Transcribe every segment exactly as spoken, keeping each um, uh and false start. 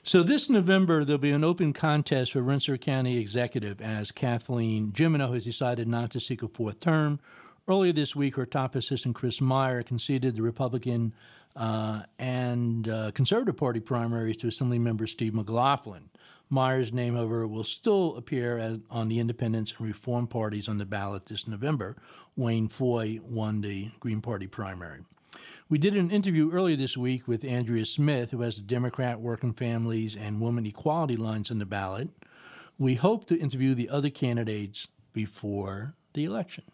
So this November, there'll be an open contest for Rensselaer County Executive as Kathleen Jimeno has decided not to seek a fourth term. Earlier this week, her top assistant, Chris Meyer, conceded the Republican uh, and uh, Conservative Party primaries to Assemblymember Steve McLaughlin. Meyer's name, however, will still appear as, on the Independents and Reform parties on the ballot this November. Wayne Foy won the Green Party primary. We did an interview earlier this week with Andrea Smith, who has the Democrat, Working Families, and Women Equality lines on the ballot. We hope to interview the other candidates before the election.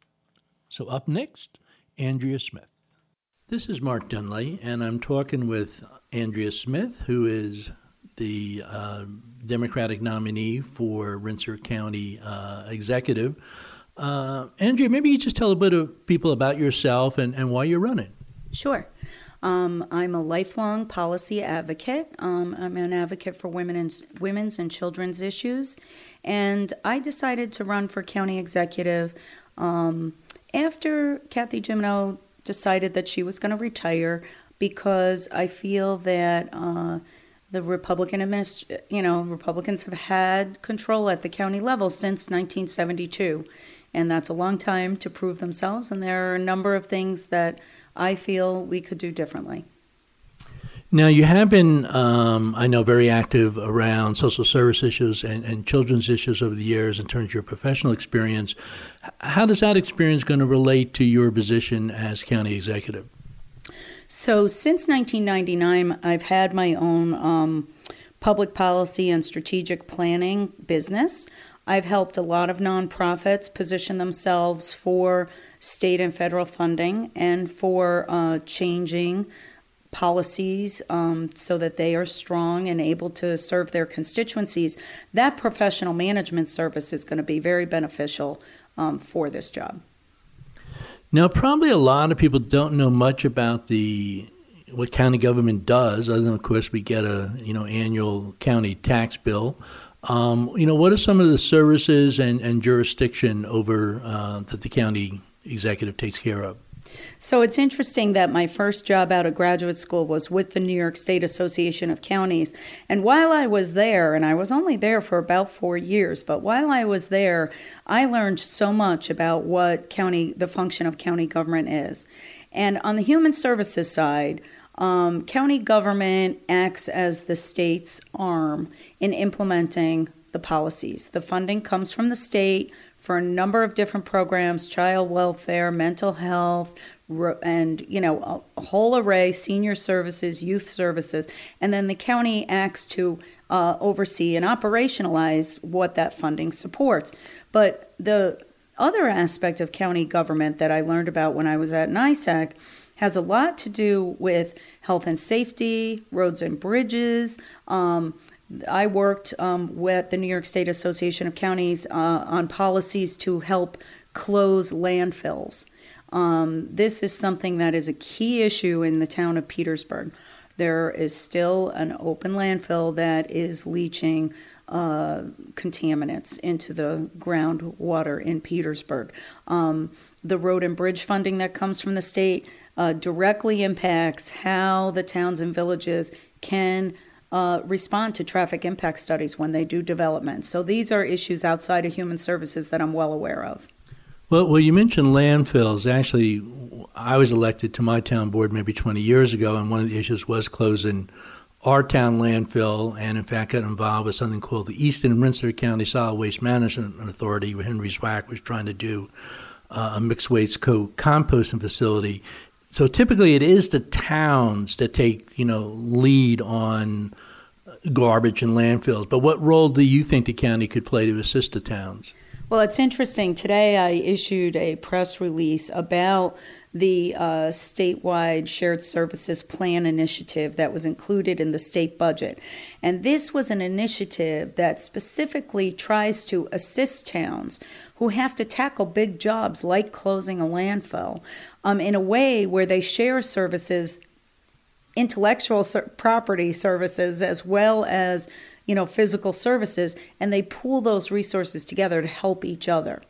So up next, Andrea Smith. This is Mark Dunley, and I'm talking with Andrea Smith, who is the uh, Democratic nominee for Rensselaer County uh, Executive. Uh, Andrea, maybe you just tell a bit of people about yourself and, and why you're running. Sure. Um, I'm a lifelong policy advocate. Um, I'm an advocate for women and women's and children's issues, and I decided to run for county executive um, after Kathy Jimeno decided that she was going to retire, because I feel that uh, the Republican administ- you know, Republicans have had control at the county level since nineteen seventy-two. And that's a long time to prove themselves. And there are a number of things that I feel we could do differently. Now, you have been, um, I know, very active around social service issues and, and children's issues over the years in terms of your professional experience. How does that experience going to relate to your position as county executive? So since nineteen ninety-nine, I've had my own um, public policy and strategic planning business. I've helped a lot of nonprofits position themselves for state and federal funding and for uh, changing policies um, so that they are strong and able to serve their constituencies. That professional management service is going to be very beneficial um, for this job. Now, probably a lot of people don't know much about the what county government does, other than, of course, we get a you know annual county tax bill. Um, you know, what are some of the services and, and jurisdiction over uh, that the county executive takes care of? So it's interesting that my first job out of graduate school was with the New York State Association of Counties. And while I was there, and I was only there for about four years, but while I was there, I learned so much about what county, the function of county government is. And on the human services side, Um, county government acts as the state's arm in implementing the policies. The funding comes from the state for a number of different programs: child welfare, mental health, and, you know, a, a whole array, senior services, youth services. And then the county acts to uh, oversee and operationalize what that funding supports. But the other aspect of county government that I learned about when I was at NYSAC has a lot to do with health and safety, roads and bridges. Um, I worked um, with the New York State Association of Counties uh, on policies to help close landfills. Um, this is something that is a key issue in the town of Petersburg. There is still an open landfill that is leaching uh, contaminants into the groundwater in Petersburg. Um, the road and bridge funding that comes from the state uh, directly impacts how the towns and villages can uh, respond to traffic impact studies when they do development. So these are issues outside of human services that I'm well aware of. Well, well, you mentioned landfills. Actually, I was elected to my town board maybe twenty years ago, and one of the issues was closing our town landfill, and in fact got involved with something called the Eastern and Rensselaer County Solid Waste Management Authority, where Henry Zwack was trying to do uh, a mixed waste co-composting facility. So typically it is the towns that take, you know, lead on garbage and landfills. But what role do you think the county could play to assist the towns? Well, it's interesting. Today I issued a press release about the uh, statewide shared services plan initiative that was included in the state budget. And this was an initiative that specifically tries to assist towns who have to tackle big jobs like closing a landfill um, in a way where they share services, intellectual ser- property services, as well as you know, physical services, and they pool those resources together to help each other.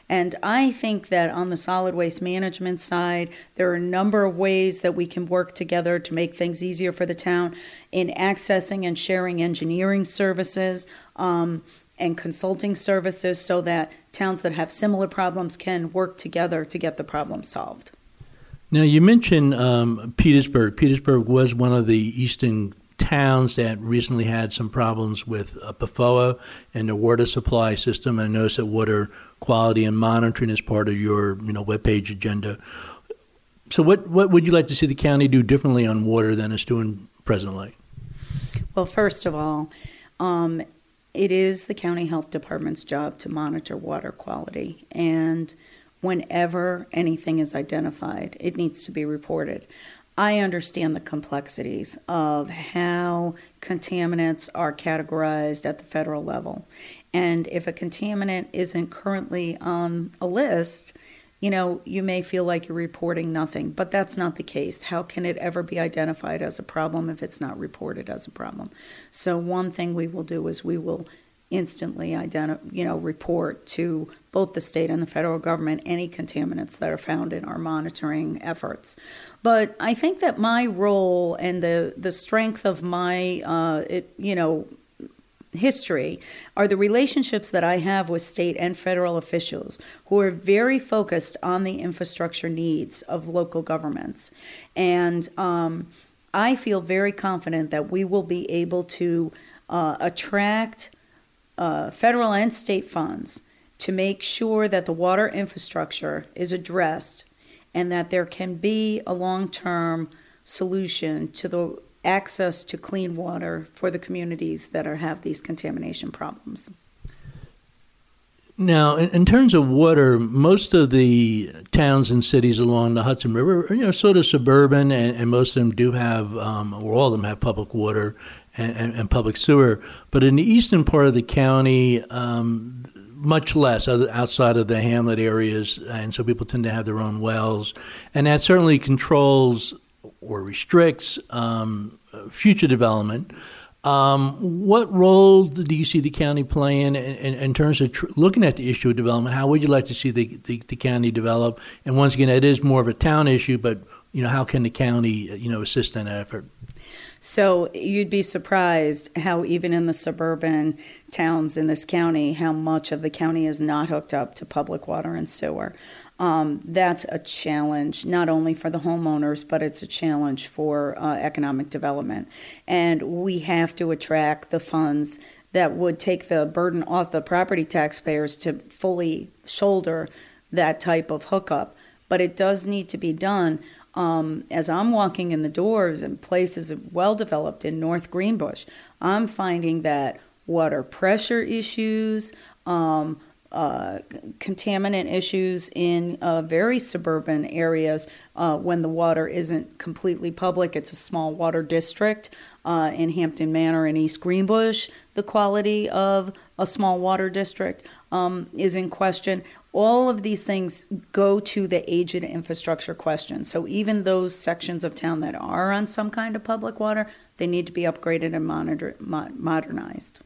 And I think that on the solid waste management side, there are a number of ways that we can work together to make things easier for the town in accessing and sharing engineering services um, and consulting services so that towns that have similar problems can work together to get the problem solved. Now, you mentioned um, Petersburg. Petersburg was one of the eastern towns that recently had some problems with uh, P F O A and the water supply system. I noticed that water quality and monitoring is part of your, you know, webpage agenda. So what, what would you like to see the county do differently on water than it's doing presently? Well, first of all, um, it is the county health department's job to monitor water quality, and whenever anything is identified, it needs to be reported. I understand the complexities of how contaminants are categorized at the federal level. And if a contaminant isn't currently on a list, you know, you may feel like you're reporting nothing, but that's not the case. How can it ever be identified as a problem if it's not reported as a problem? So one thing we will do is we will instantly identify, you know, report to both the state and the federal government any contaminants that are found in our monitoring efforts. But I think that my role and the the strength of my, uh, it, you know, history are the relationships that I have with state and federal officials who are very focused on the infrastructure needs of local governments. And um, I feel very confident that we will be able to uh, attract Uh, federal and state funds to make sure that the water infrastructure is addressed and that there can be a long-term solution to the access to clean water for the communities that are have these contamination problems. Now, in, in terms of water, most of the towns and cities along the Hudson River are, you know, sort of suburban, and, and most of them do have, um, or all of them have public water and, and, and public sewer. But in the eastern part of the county, um, much less, other, outside of the hamlet areas, and so people tend to have their own wells. And that certainly controls or restricts um, future development. Um, what role do you see the county playing in, in, in terms of tr- looking at the issue of development? How would you like to see the, the, the county develop? And once again, it is more of a town issue, but you know, how can the county, you know, assist in that effort? So you'd be surprised how even in the suburban towns in this county, how much of the county is not hooked up to public water and sewer. Um, that's a challenge, not only for the homeowners, but it's a challenge for uh, economic development. And we have to attract the funds that would take the burden off the property taxpayers to fully shoulder that type of hookup. But it does need to be done. Um, as I'm walking in the doors in places well developed in North Greenbush, I'm finding that water pressure issues, um, uh, contaminant issues in uh, very suburban areas uh, when the water isn't completely public. It's a small water district uh, in Hampton Manor and East Greenbush. The quality of a small water district um, is in question. All of these things go to the aged infrastructure question. So even those sections of town that are on some kind of public water, they need to be upgraded and monitor, mo- modernized.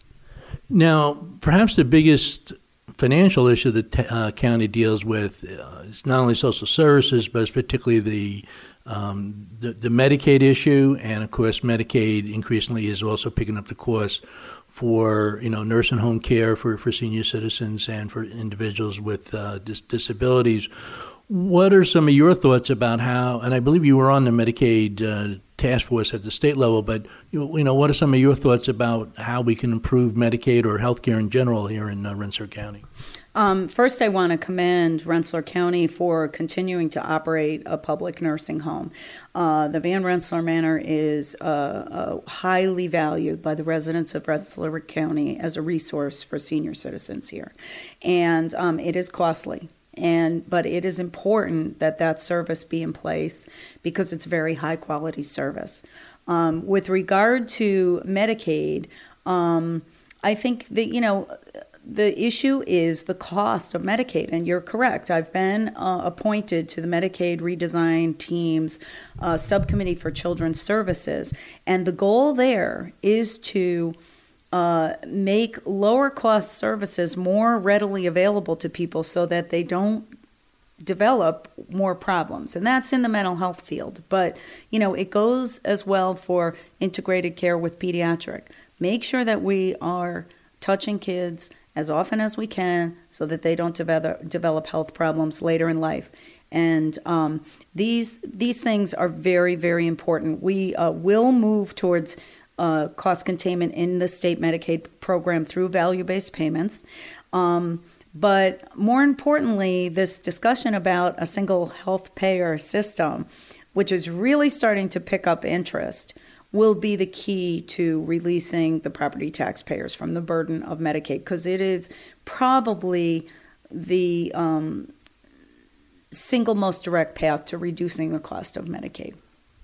Now, perhaps the biggest financial issue that the uh, county deals with uh, is not only social services, but it's particularly the, um, the the Medicaid issue, and of course, Medicaid increasingly is also picking up the cost for, you know, nursing home care for, for senior citizens and for individuals with uh, dis- disabilities. What are some of your thoughts about how, and I believe you were on the Medicaid uh, task force at the state level, but, you know, what are some of your thoughts about how we can improve Medicaid or healthcare in general here in uh, Rensselaer County? Um, first, I want to commend Rensselaer County for continuing to operate a public nursing home. Uh, the Van Rensselaer Manor is uh, uh, highly valued by the residents of Rensselaer County as a resource for senior citizens here. And um, it is costly. And but it is important that that service be in place because it's a very high quality service. Um, with regard to Medicaid, um, I think that, you know, the issue is the cost of Medicaid, and you're correct. I've been uh, appointed to the Medicaid redesign team's uh, subcommittee for children's services, and the goal there is to uh, make lower cost services more readily available to people so that they don't develop more problems. And that's in the mental health field. But, you know, it goes as well for integrated care with pediatric. Make sure that we are touching kids as often as we can so that they don't develop, develop health problems later in life. And um, these these things are very, very important. We uh, will move towards uh, cost containment in the state Medicaid program through value-based payments. Um, but more importantly, this discussion about a single health payer system, which is really starting to pick up interest, will be the key to releasing the property taxpayers from the burden of Medicaid, because it is probably the um, single most direct path to reducing the cost of Medicaid.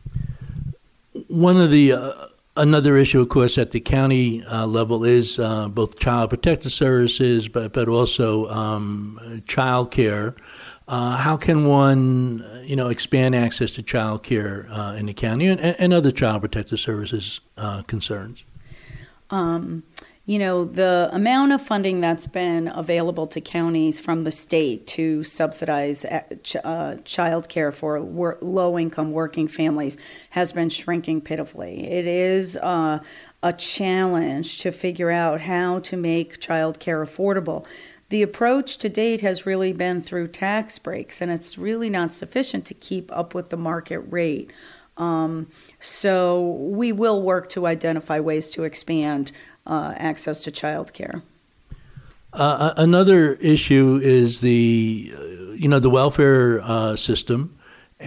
One of the uh, another issue, of course, at the county uh, level is uh, both child protective services, but but also um, child care. Uh, how can one, you know, expand access to child care uh, in the county and, and other child protective services uh, concerns? Um, you know, the amount of funding that's been available to counties from the state to subsidize uh, child care for wor- low-income working families has been shrinking pitifully. It is uh, a challenge to figure out how to make child care affordable. The approach to date has really been through tax breaks, and it's really not sufficient to keep up with the market rate. Um, so we will work to identify ways to expand uh, access to child care. Uh, another issue is the, uh, you know, the welfare uh, system,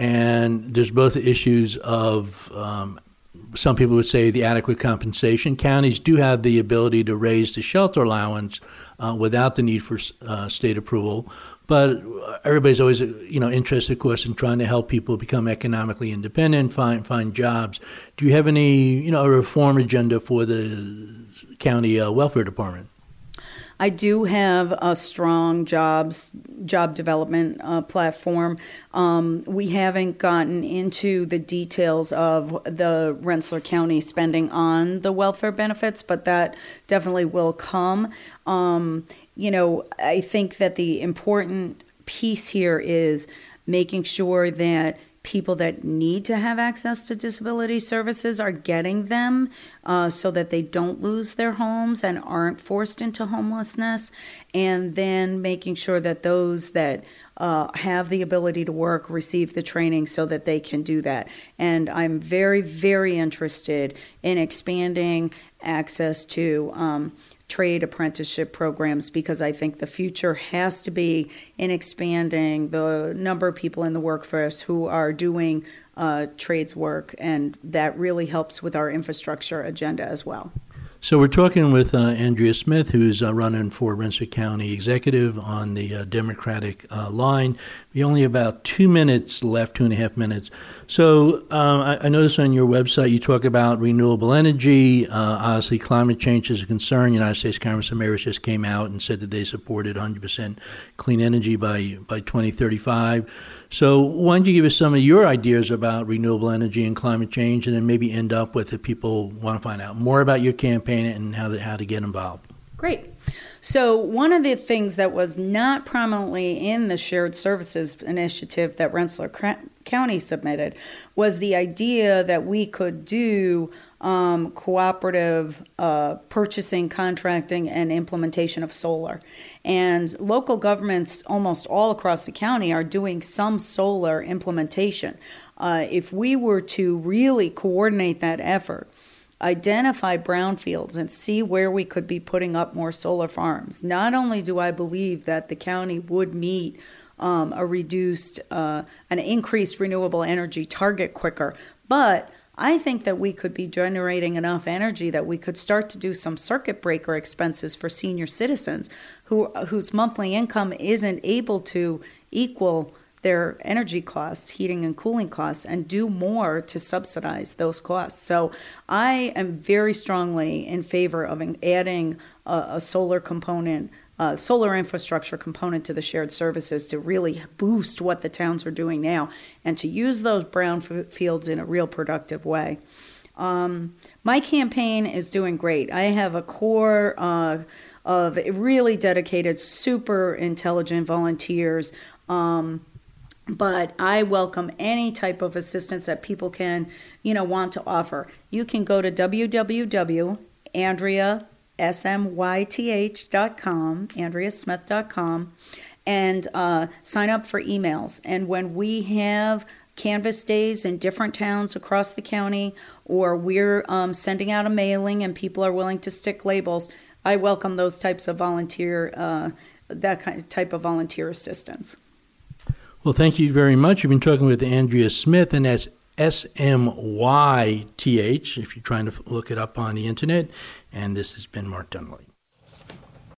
and there's both issues of um, some people would say the adequate compensation. Counties do have the ability to raise the shelter allowance uh, without the need for uh, state approval, but everybody's always, you know, interested, of course, in trying to help people become economically independent, find find jobs. Do you have any, you know, a reform agenda for the county uh, welfare department? I do have a strong jobs job development uh, platform. Um, we haven't gotten into the details of the Rensselaer County spending on the welfare benefits, but that definitely will come. Um, you know, I think that the important piece here is making sure that people that need to have access to disability services are getting them uh, so that they don't lose their homes and aren't forced into homelessness, and then making sure that those that uh, have the ability to work receive the training so that they can do that. And I'm very, very interested in expanding access to um, trade apprenticeship programs, because I think the future has to be in expanding the number of people in the workforce who are doing uh, trades work, and that really helps with our infrastructure agenda as well. So we're talking with uh, Andrea Smith, who's uh, running for Rensselaer County Executive on the uh, Democratic uh, line. We only have about two minutes left, two and a half minutes. So uh, I, I noticed on your website you talk about renewable energy. Uh, obviously, climate change is a concern. United States Congress of Mayors just came out and said that they supported one hundred percent clean energy by, by twenty thirty-five. So why don't you give us some of your ideas about renewable energy and climate change, and then maybe end up with if people want to find out more about your campaign and how to, how to get involved. Great. So one of the things that was not prominently in the shared services initiative that Rensselaer County submitted was the idea that we could do um, cooperative uh, purchasing, contracting, and implementation of solar. And local governments almost all across the county are doing some solar implementation. Uh, if we were to really coordinate that effort, identify brownfields and see where we could be putting up more solar farms. Not only do I believe that the county would meet um, a reduced, uh, an increased renewable energy target quicker, but I think that we could be generating enough energy that we could start to do some circuit breaker expenses for senior citizens who whose monthly income isn't able to equal their energy costs, heating and cooling costs, and do more to subsidize those costs. So I am very strongly in favor of adding a, a solar component, uh, solar infrastructure component to the shared services to really boost what the towns are doing now and to use those brown f- fields in a real productive way. Um, my campaign is doing great. I have a core uh, of really dedicated, super intelligent volunteers. Um, but I welcome any type of assistance that people can, you know, want to offer. You can go to w w w dot andrea smyth dot com, andrea smith dot com, and uh, sign up for emails. And when we have Canvas days in different towns across the county, or we're um, sending out a mailing and people are willing to stick labels, I welcome those types of volunteer, uh, that kind of type of volunteer assistance. Well, thank you very much. You've been talking with Andrea Smith, and that's S M Y T H if you're trying to look it up on the internet. And this has been Mark Dunley.